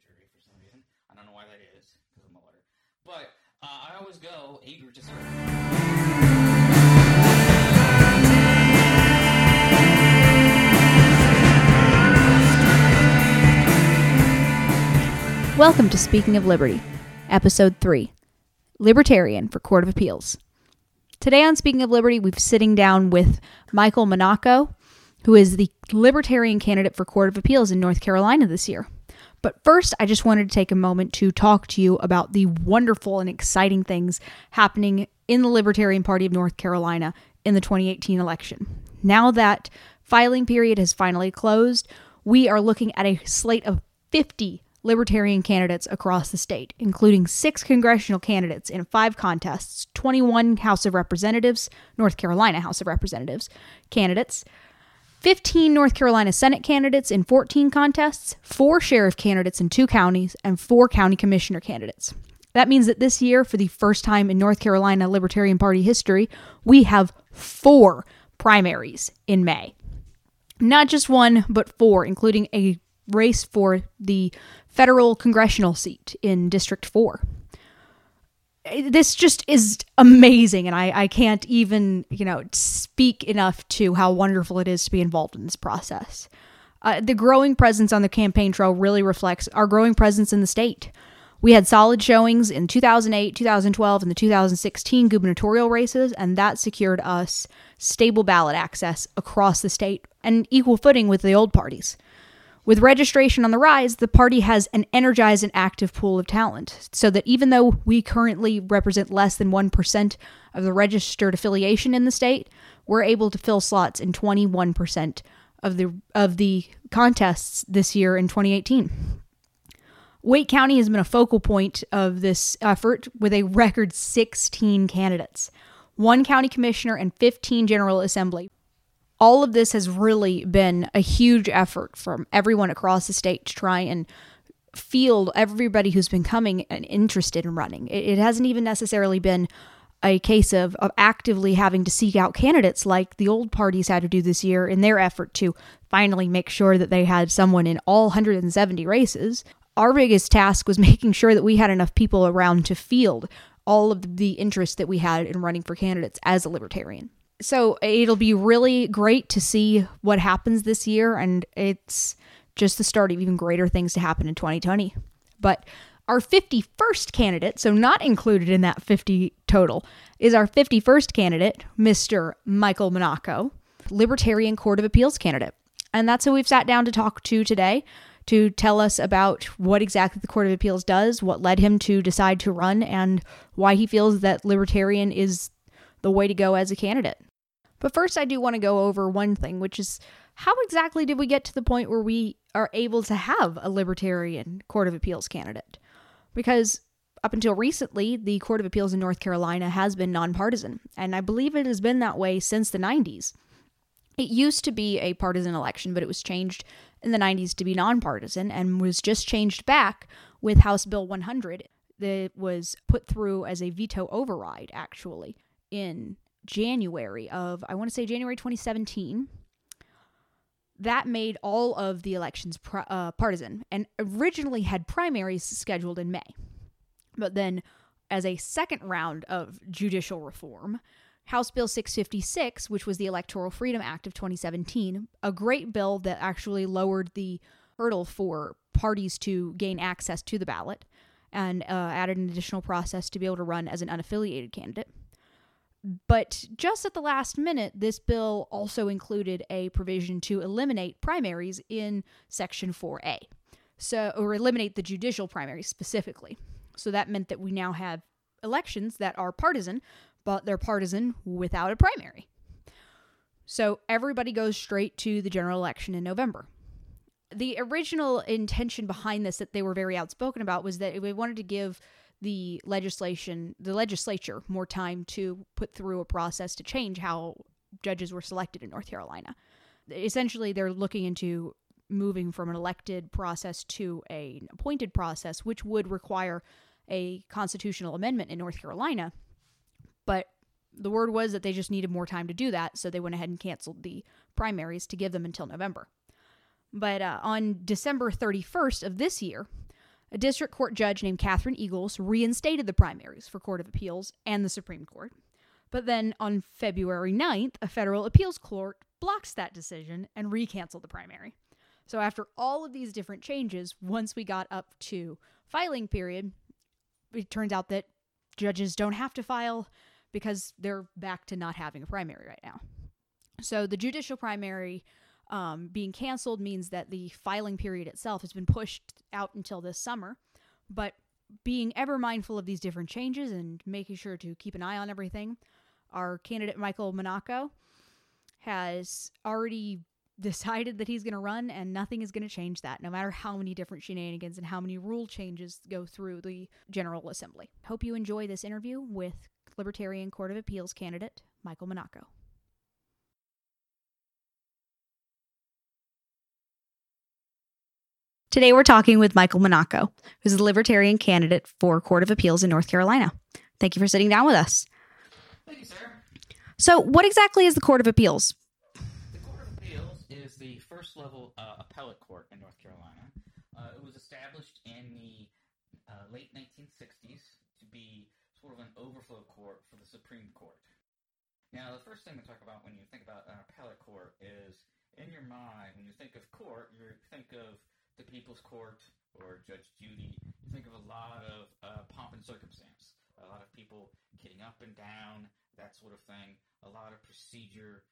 jury for some reason. I don't know why that is, because of Mueller. But I always go eager to serve. Welcome to Speaking of Liberty, Episode 3, Libertarian for Court of Appeals. Today on Speaking of Liberty, we're sitting down with Michael Monaco, who is the Libertarian candidate for Court of Appeals in North Carolina this year. But first, I just wanted to take a moment to talk to you about the wonderful and exciting things happening in the Libertarian Party of North Carolina in the 2018 election. Now that filing period has finally closed, we are looking at a slate of 50 Libertarian candidates across the state, including 6 congressional candidates in 5 contests, 21 House of Representatives, North Carolina House of Representatives candidates, 15 North Carolina Senate candidates in 14 contests, 4 sheriff candidates in 2 counties, and 4 county commissioner candidates. That means that this year, for the first time in North Carolina Libertarian Party history, we have 4 primaries in May. Not just 1, but 4, including a race for the federal congressional seat in District 4. This just is amazing, and I can't even, speak enough to how wonderful it is to be involved in this process. The growing presence on the campaign trail really reflects our growing presence in the state. We had solid showings in 2008, 2012, and the 2016 gubernatorial races, and that secured us stable ballot access across the state and equal footing with the old parties. With registration on the rise, the party has an energized and active pool of talent, so that even though we currently represent less than 1% of the registered affiliation in the state, we're able to fill slots in 21% of the contests this year in 2018. Wake County has been a focal point of this effort with a record 16 candidates, 1 county commissioner, and 15 general assembly. All of this has really been a huge effort from everyone across the state to try and field everybody who's been coming and interested in running. It hasn't even necessarily been a case of actively having to seek out candidates like the old parties had to do this year in their effort to finally make sure that they had someone in all 170 races. Our biggest task was making sure that we had enough people around to field all of the interest that we had in running for candidates as a libertarian. So it'll be really great to see what happens this year, and it's just the start of even greater things to happen in 2020. But our 51st candidate, so not included in that 50 total, is our 51st candidate, Mr. Michael Monaco, Libertarian Court of Appeals candidate. And that's who we've sat down to talk to today to tell us about what exactly the Court of Appeals does, what led him to decide to run, and why he feels that Libertarian is the way to go as a candidate. But first, I do want to go over one thing, which is how exactly did we get to the point where we are able to have a Libertarian Court of Appeals candidate? Because up until recently, the Court of Appeals in North Carolina has been nonpartisan, and I believe it has been that way since the 90s. It used to be a partisan election, but it was changed in the 90s to be nonpartisan and was just changed back with House Bill 100 that was put through as a veto override, actually, in January 2017. That made all of the elections partisan and originally had primaries scheduled in May. But then, as a second round of judicial reform, House Bill 656, which was the Electoral Freedom Act of 2017, a great bill that actually lowered the hurdle for parties to gain access to the ballot and added an additional process to be able to run as an unaffiliated candidate. But just at the last minute, this bill also included a provision to eliminate primaries in Section 4A, or eliminate the judicial primaries specifically. So that meant that we now have elections that are partisan, but they're partisan without a primary. So everybody goes straight to the general election in November. The original intention behind this that they were very outspoken about was that they wanted to give the legislature more time to put through a process to change how judges were selected in North Carolina. Essentially, they're looking into moving from an elected process to an appointed process, which would require a constitutional amendment in North Carolina. But the word was that they just needed more time to do that, so they went ahead and canceled the primaries to give them until November. But on December 31st of this year, A district court judge named Catherine Eagles reinstated the primaries for Court of Appeals and the Supreme Court. But then on February 9th, a federal appeals court blocked that decision and recanceled the primary. So after all of these different changes, once we got up to filing period, it turns out that judges don't have to file because they're back to not having a primary right now. So the judicial primary being canceled means that the filing period itself has been pushed out until this summer. But being ever mindful of these different changes and making sure to keep an eye on everything, our candidate Michael Monaco has already decided that he's going to run, and nothing is going to change that, no matter how many different shenanigans and how many rule changes go through the General Assembly. Hope you enjoy this interview with Libertarian Court of Appeals candidate Michael Monaco. Today we're talking with Michael Monaco, who's a Libertarian candidate for Court of Appeals in North Carolina. Thank you for sitting down with us. Thank you, sir. So what exactly is the Court of Appeals? The Court of Appeals is the first level appellate court in North Carolina. It was established in the late 1960s to be sort of an overflow court for the Supreme Court. Now, the first thing to talk about when you think about an appellate court is, in your mind, when you think of court, you think of the People's Court or Judge Judy. You think of a lot of pomp and circumstance, a lot of people getting up and down, that sort of thing, a lot of procedure,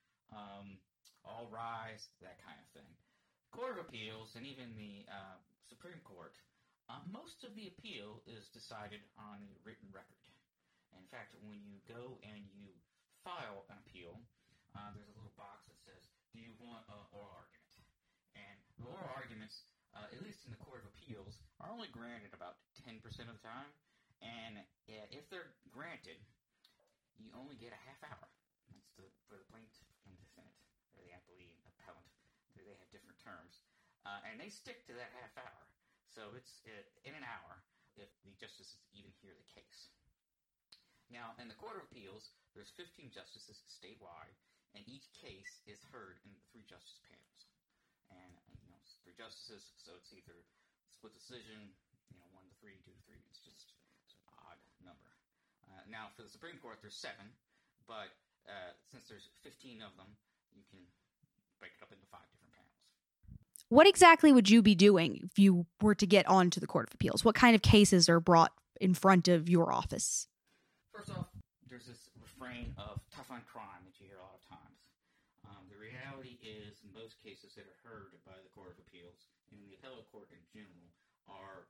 all rise, that kind of thing. Court of Appeals and even the Supreme Court, most of the appeal is decided on a written record. In fact, when you go and you file an appeal, there's a little box that says, do you want an oral argument? And the oral arguments, at least in the Court of Appeals, are only granted about 10% of the time. And if they're granted, you only get a half hour. That's for the plaintiff and defendant, or the appellee and appellant. They have different terms. And they stick to that half hour. So it's in an hour if the justices even hear the case. Now, in the Court of Appeals, there's 15 justices statewide, and each case is heard in 3 justice panels. And, it's 3 justices, so it's either split decision, 1-3, 2-3. It's just an odd number. Now, for the Supreme Court, there's 7, but since there's 15 of them, you can break it up into 5 different panels. What exactly would you be doing if you were to get onto the Court of Appeals? What kind of cases are brought in front of your office? First off, there's this refrain of tough on crime that you hear a lot of times. The reality is, most cases that are heard by the Court of Appeals and the appellate court in general are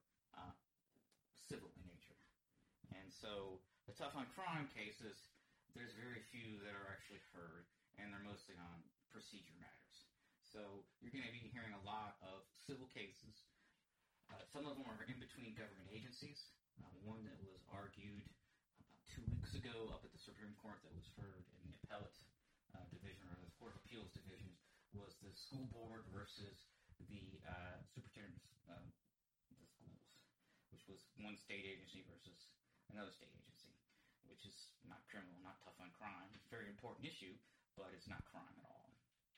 civil in nature. And so the tough on crime cases, there's very few that are actually heard, and they're mostly on procedure matters. So you're going to be hearing a lot of civil cases. Some of them are in between government agencies. One that was argued about 2 weeks ago up at the Supreme Court that was heard in the appellate division, or the Court of Appeals division, was the school board versus the superintendent of the schools, which was one state agency versus another state agency, which is not criminal, not tough on crime. It's a very important issue, but it's not crime at all.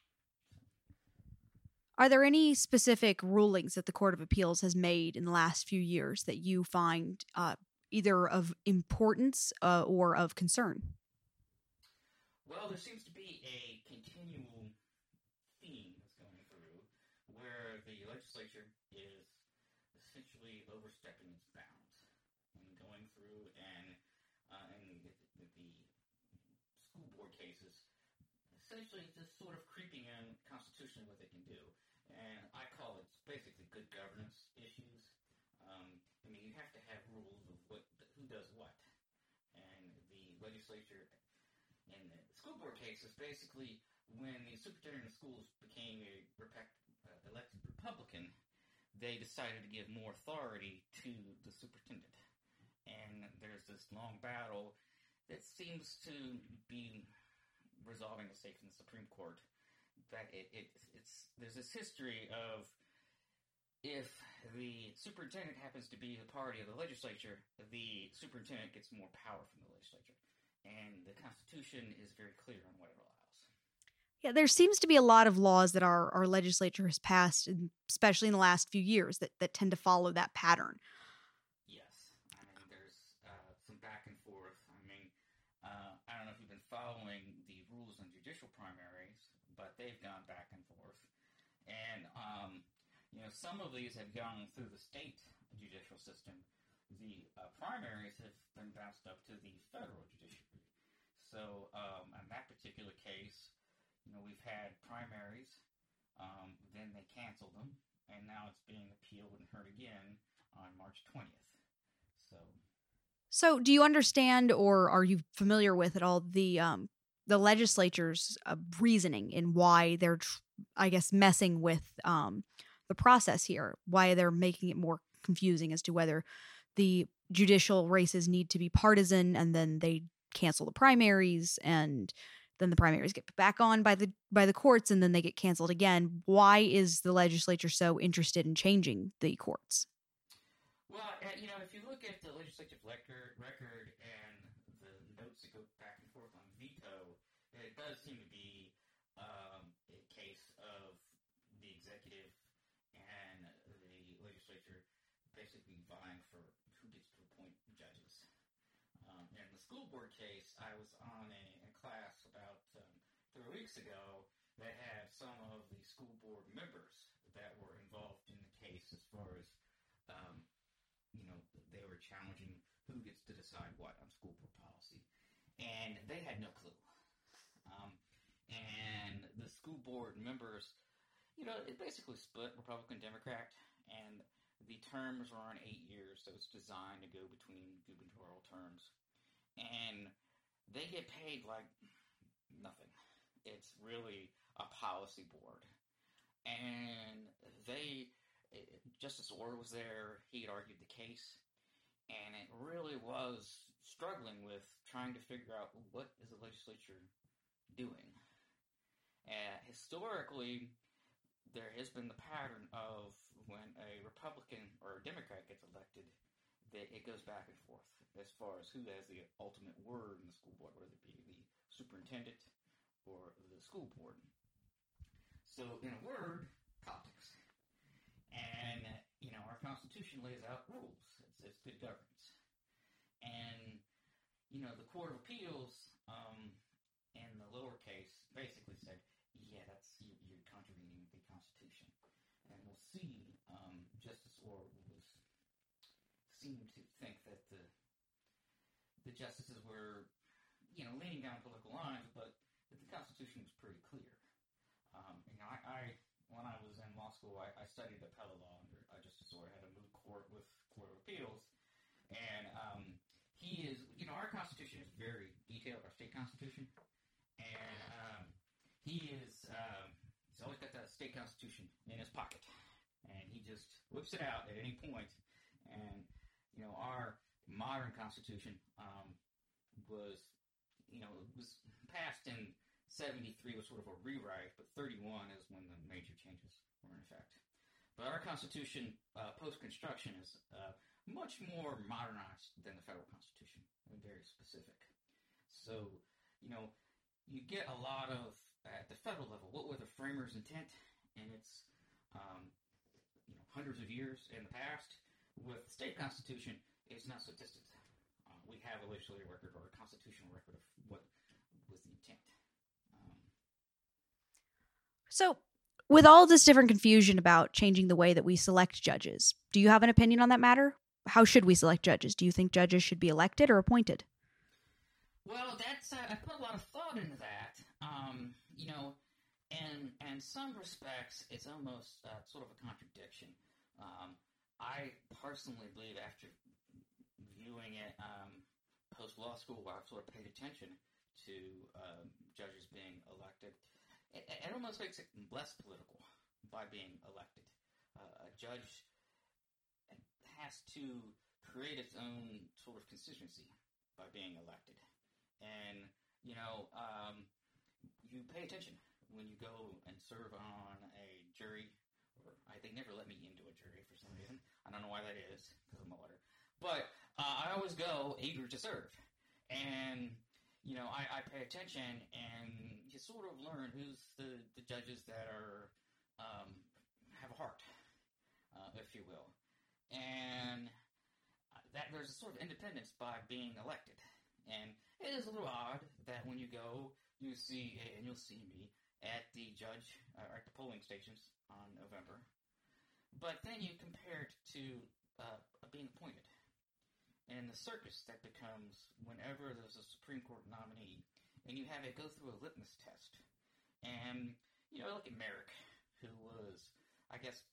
Are there any specific rulings that the Court of Appeals has made in the last few years that you find either of importance or of concern? Well, there seems to be a continual theme that's going through where the legislature is essentially overstepping its bounds and going through and the school board cases, essentially just sort of creeping in constitutionally what they can do. And I call it basically good governance issues. You have to have rules of who does what. And the legislature in the school board cases, basically, when the superintendent of schools became a elected Republican, they decided to give more authority to the superintendent. And there's this long battle that seems to be resolving itself in the Supreme Court. That there's this history of, if the superintendent happens to be the party of the legislature, the superintendent gets more power from the legislature. And the Constitution is very clear on what it allows. Yeah, there seems to be a lot of laws that our legislature has passed, especially in the last few years, that tend to follow that pattern. following the rules on judicial primaries, but they've gone back and forth. And, some of these have gone through the state judicial system. The primaries have been bounced up to the federal judiciary. So, in that particular case, we've had primaries, then they canceled them, and now it's being appealed and heard again on March 20th. So, do you understand, or are you familiar with at all the legislature's reasoning in why they're, messing with the process here? Why they're making it more confusing as to whether the judicial races need to be partisan, and then they cancel the primaries, and then the primaries get put back on by the courts, and then they get canceled again. Why is the legislature so interested in changing the courts? Well, if you look at the legislative record and the notes that go back and forth on veto, it does seem to be a case of the executive and the legislature basically vying for who gets to appoint judges. In the school board case, I was on a class about 3 weeks ago that had some of the school board members that were involved in the case as far as they were challenging who gets to decide what on school board policy. And they had no clue. And the school board members, it basically split Republican, Democrat, and the terms were on 8 years, so it's designed to go between gubernatorial terms. And they get paid like nothing. It's really a policy board. And Justice Orr was there, he had argued the case, and it really was struggling with trying to figure out what is the legislature doing. Historically, there has been the pattern of when a Republican or a Democrat gets elected, that it goes back and forth as far as who has the ultimate word in the school board, whether it be the superintendent or the school board. So, in a word, politics. And, our Constitution lays out rules. It's good governance. And, the Court of Appeals, in the lower case, basically said, yeah, you're contravening the Constitution. And we'll see, Justice Orr seemed to think that the justices were, leaning down political lines, but that the Constitution was pretty clear. When I was in law school, I studied appellate law under Justice Orr. I had a moot court with Court of Appeals, and he is, our Constitution is very detailed, our state Constitution, and he's always got the state Constitution in his pocket, and he just whips it out at any point. And our modern Constitution was passed in 73 was sort of a rewrite, but 31 is when the major changes were in effect. But our Constitution, post-construction, is much more modernized than the federal Constitution, and very specific. So, you get a lot of, at the federal level, what were the framers' intent? And it's, hundreds of years in the past. With the state Constitution, it's not so distant. We have a legislative record or a constitutional record of what was the intent. So, with all this different confusion about changing the way that we select judges, do you have an opinion on that matter? How should we select judges? Do you think judges should be elected or appointed? Well, that's I put a lot of thought into that. In some respects, it's almost sort of a contradiction. I personally believe, after viewing it post-law school, where I've sort of paid attention to judges being elected, it almost makes it less political by being elected. A judge has to create its own sort of constituency by being elected. And, you pay attention when you go and serve on a jury. They never let me into a jury for some reason. I don't know why that is, because I'm a lawyer. But I always go eager to serve. And, I pay attention, and you sort of learn who's the judges that are have a heart, if you will. And that there's a sort of independence by being elected. And it is a little odd that when you go, you see, and you'll see me at the judge, or at the polling stations on November. But then you compare it to being appointed. And the circus that becomes whenever there's a Supreme Court nominee, and you have it go through a litmus test. And, look at Merrick, who was, I guess,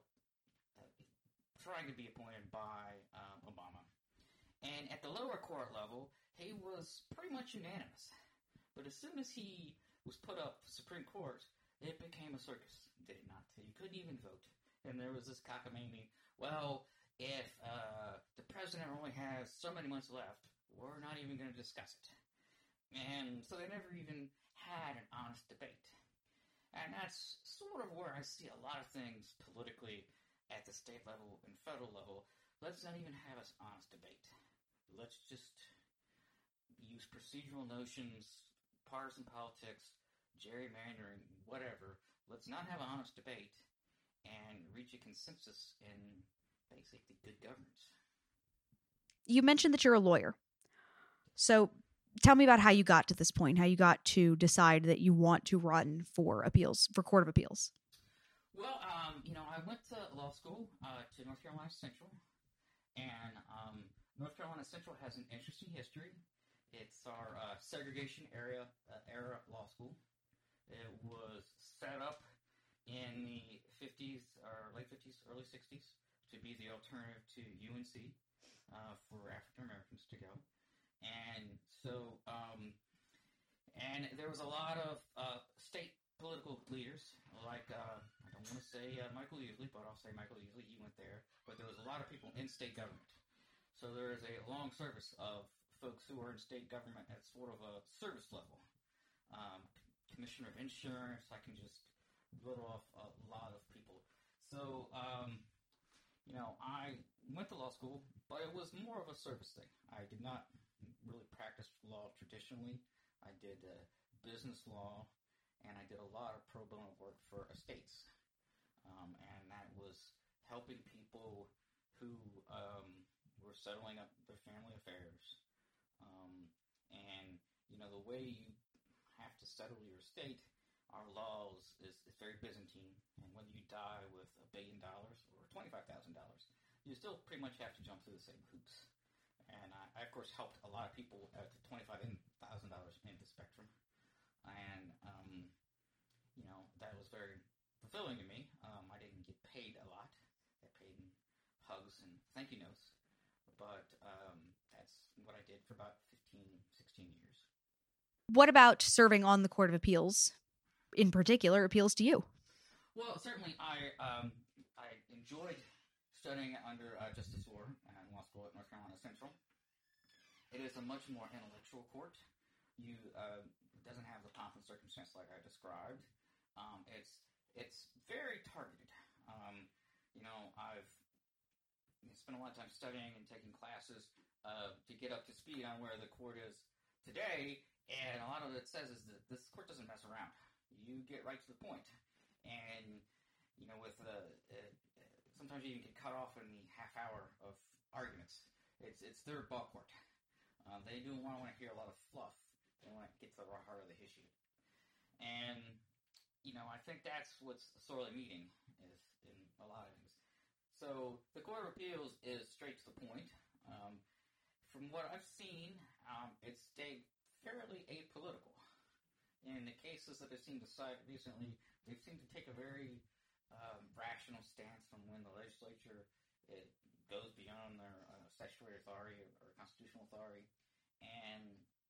trying to be appointed by Obama. And at the lower court level, he was pretty much unanimous. But as soon as he was put up to the Supreme Court, it became a circus, did it not? You couldn't even vote. And there was this cockamamie, well, if the president only has so many months left, we're not even going to discuss it. And so they never even had an honest debate. And that's sort of where I see a lot of things politically at the state level and federal level. Let's not even have an honest debate. Let's just use procedural notions, partisan politics, gerrymandering, whatever. Let's not have an honest debate and reach a consensus in basically good governance. You mentioned that you're a lawyer. So tell me about how you got to this point, how you got to decide that you want to run for Court of Appeals. Well, I went to law school to North Carolina Central, and North Carolina Central has an interesting history. It's our segregation era law school. It was set up in the 50s, or late 50s, early 60s, to be the alternative to UNC for African Americans to go. And so, and there was a lot of state political leaders, like, I don't want to say Michael Usley, but I'll say Michael Usley, he went there. But there was a lot of people in state government. So there is a long service of folks who are in state government at sort of a service level. Commissioner of Insurance, I can just rattle off a lot of people. So, I went to law school, but it was more of a service thing. I did not really practice law traditionally. I did business law, and I did a lot of pro bono work for estates. And that was helping people who were settling up their family affairs. And, the way you have to settle your estate, our laws is very Byzantine. And whether you die with $1 billion or $25,000, you still pretty much have to jump through the same hoops. And I of course, helped a lot of people at the $25,000 in the spectrum. And, that was very fulfilling to me. I didn't get paid a lot. I paid in hugs and thank you notes. But that's what I did for about 15, 16 years. What about serving on the Court of Appeals in particular appeals to you? Well, certainly I enjoyed studying under Justice Orr in law school at North Carolina Central. It is a much more intellectual court. It doesn't have the pomp and circumstance like I described. It's very targeted. I've spent a lot of time studying and taking classes to get up to speed on where the court is today, and a lot of it says is that this court doesn't mess around. You get right to the point. And, with sometimes you even get cut off in the half hour of arguments. It's their ball court. They don't want to hear a lot of fluff. They want to get to the heart of the issue. And, I think that's what's sorely meeting is in a lot of things. So the Court of Appeals is straight to the point. From what I've seen, it's stayed fairly apolitical. In the cases that I've seen decided recently, they seem to take a very rational stance on when the legislature goes beyond their statutory authority or constitutional authority. And,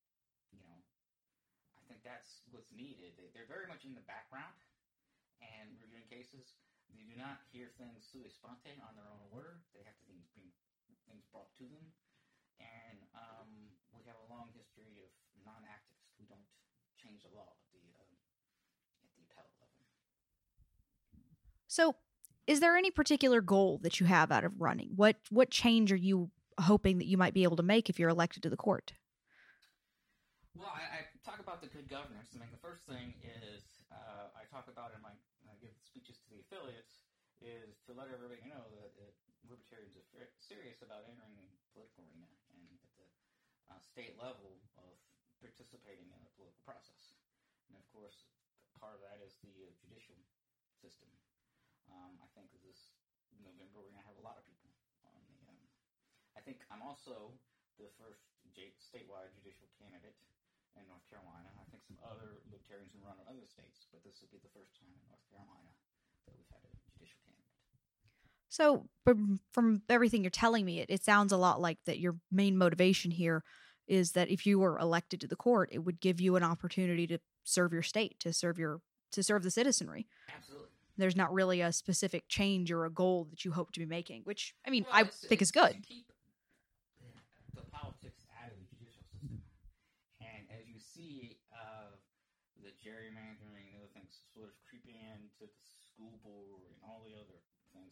I think that's what's needed. They're very much in the background and reviewing cases. They do not hear things sui sponte on their own order. They have to bring things brought to them. And we have a long history of non-activists who don't change the law at the appellate level. So, is there any particular goal that you have out of running? What change are you hoping that you might be able to make if you're elected to the court? Well, I talk about the good governance. I mean, the first thing is I talk about in my give speeches to the affiliates is to let everybody know that libertarians are serious about entering the political arena and at the state level of participating in the political process. And of course, part of that is the judicial system. I think this November we're going to have a lot of people on the. I think I'm also the first statewide judicial candidate in North Carolina. I think some other libertarians have run in other states, but this will be the first time in North Carolina that we've had a judicial candidate. So, from everything you're telling me, it sounds a lot like that your main motivation here is that if you were elected to the court, it would give you an opportunity to serve your state, to serve the citizenry. Absolutely. There's not really a specific change or a goal that you hope to be making, which, I mean, Well, I think is good. To keep the politics out of the judicial system. And as you see the gerrymandering and other things sort of creeping into the school board and all the other things,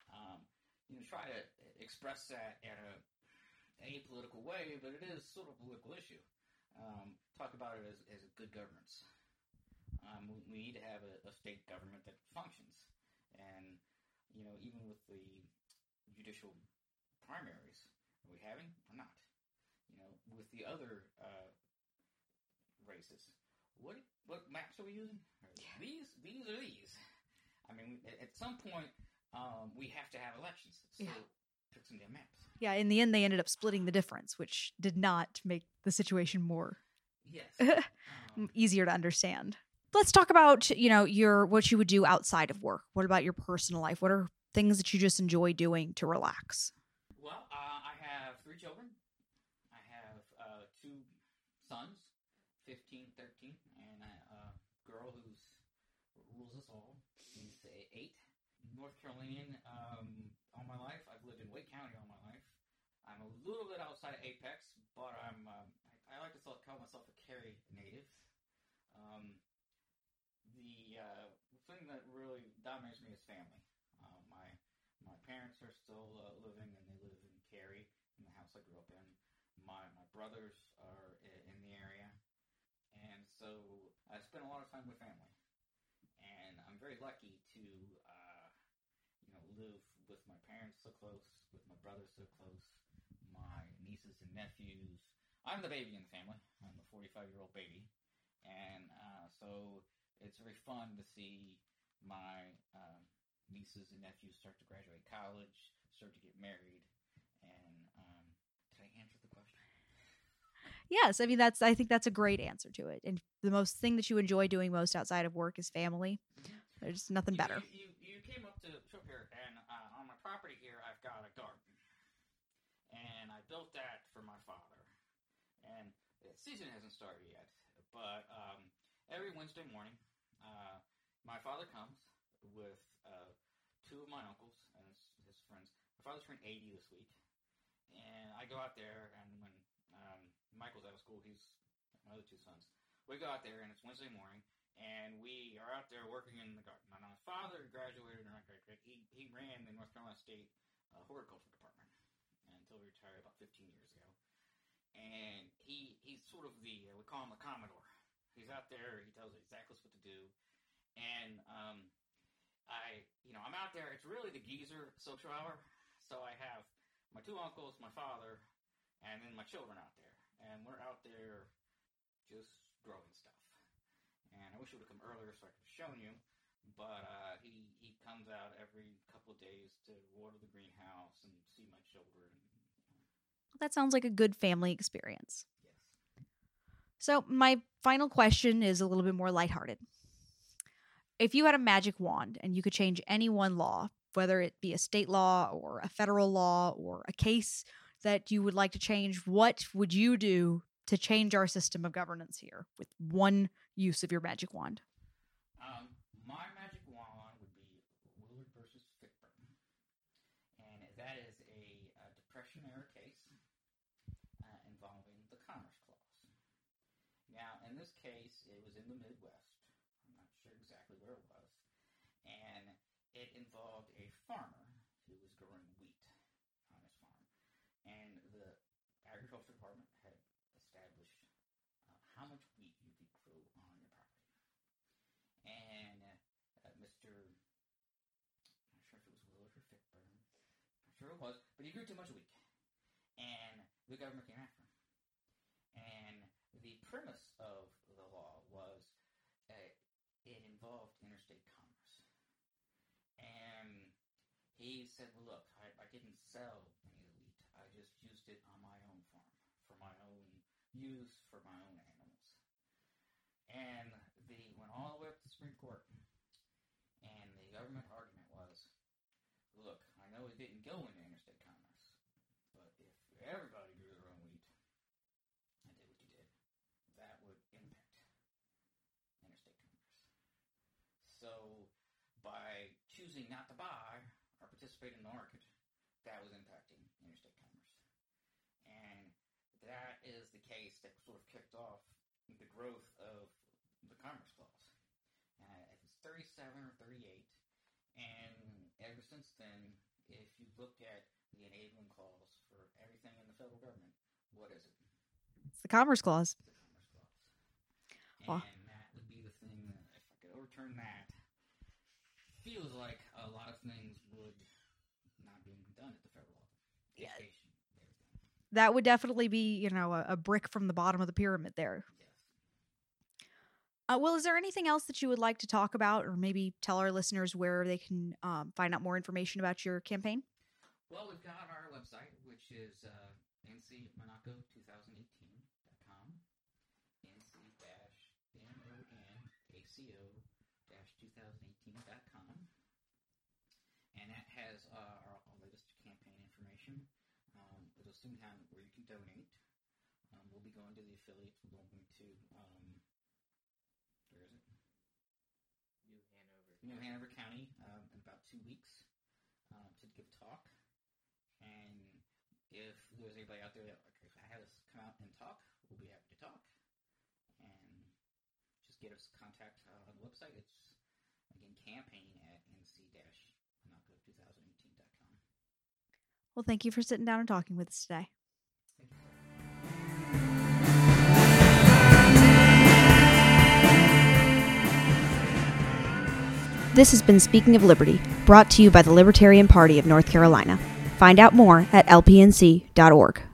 try to express that in a apolitical way, but it is sort of a political issue. Talk about it as a good governance. We need to have a state government that functions. And, even with the judicial primaries, are we having or not? With the other races, what maps are we using? These are these. I mean, at some point, we have to have elections. So pick some damn maps. Yeah, in the end, they ended up splitting the difference, which did not make the situation more easier to understand. Let's talk about, what you would do outside of work. What about your personal life? What are things that you just enjoy doing to relax? Well, I have 3 children. I have 2 sons, 15, 13, and a girl who rules us all. She's 8. North Carolinian all my life. I've lived in Wake County all my life. I'm a little bit outside of Apex, but I like to call myself a Cary native. The thing that really dominates me is family. My parents are still living, and they live in Cary, in the house I grew up in. My brothers are in the area, and so I spend a lot of time with family. And I'm very lucky to live with my parents so close, with my brothers so close, my nieces and nephews. I'm the baby in the family. I'm the 45-year-old baby. And so it's very fun to see my nieces and nephews start to graduate college, start to get married. And did I answer the question? Yes, I mean, I think that's a great answer to it. And the thing that you enjoy doing most outside of work is family. Mm-hmm. There's nothing better. You came up to here, and on my property here, I've got a garden. And I built that for my father. And the season hasn't started yet, but every Wednesday morning, my father comes with 2 of my uncles and his friends. My father's turned 80 this week. And I go out there, and when Michael's out of school, he's my other 2 sons. We go out there, and it's Wednesday morning, and we are out there working in the garden. Now, my father graduated, or not graduated, he ran the North Carolina State Horticulture Department until he retired about 15 years ago. And he's sort of we call him the Commodore. He's out there, he tells us exactly what to do. And I'm out there, it's really the geezer social hour. So I have my 2 uncles, my father, and then my children out there. And we're out there just growing stuff. And I wish he would have come earlier so I could have shown you. But he comes out every couple of days to water the greenhouse and see my children. That sounds like a good family experience. Yes. So my final question is a little bit more lighthearted. If you had a magic wand and you could change any one law, whether it be a state law or a federal law or a case that you would like to change, what would you do to change our system of governance here with one use of your magic wand? My magic wand would be Willard versus Fickburn. And that is a Depression-era case involving the Commerce Clause. Now, in this case, it was in the Midwest. I'm not sure exactly where it was. And it involved a farmer who was growing wheat on his farm. And the Agriculture Department had established how much wheat you could grow on your property. And I'm not sure if it was Willard or Fickburn. I'm sure it was, but he grew too much wheat. And the government came after him. premise of the law was it involved interstate commerce. And he said, well, look, I didn't sell any wheat. I just used it on my own farm for my own use, for my own animals. And they went all the way up to the Supreme Court. And the government argument was, look, I know it didn't go into interstate commerce, but if everybody grew their own wheat and did what you did, that would impact interstate commerce. So by choosing not to buy or participate in the market, that was impacting interstate commerce. And that is the case that sort of kicked off the growth of the Commerce Clause. It was 37 or 38, and ever since then, if you look at the enabling clause for everything in the federal government, what is it? It's the Commerce Clause. It's the Commerce Clause. And that would be the thing that, if I could overturn that, feels like a lot of things would not be done at the federal level. Education, everything. That would definitely be, a brick from the bottom of the pyramid there. Well, is there anything else that you would like to talk about, or maybe tell our listeners where they can find out more information about your campaign? Well, we've got our website, which is ncmonaco2018.com, nc-monaco-2018.com, and that has our latest campaign information. It'll soon have where you can donate. We'll be going to the affiliates. We're going to where is it? New Hanover County in about 2 weeks to give a talk. And if there's anybody out there that, if I have us come out and talk, we'll be happy to talk. And just get us contact on the website. It's, again, campaign at nc-monaco2018.com. Well, thank you for sitting down and talking with us today. Thank you. This has been Speaking of Liberty, brought to you by the Libertarian Party of North Carolina. Find out more at lpnc.org.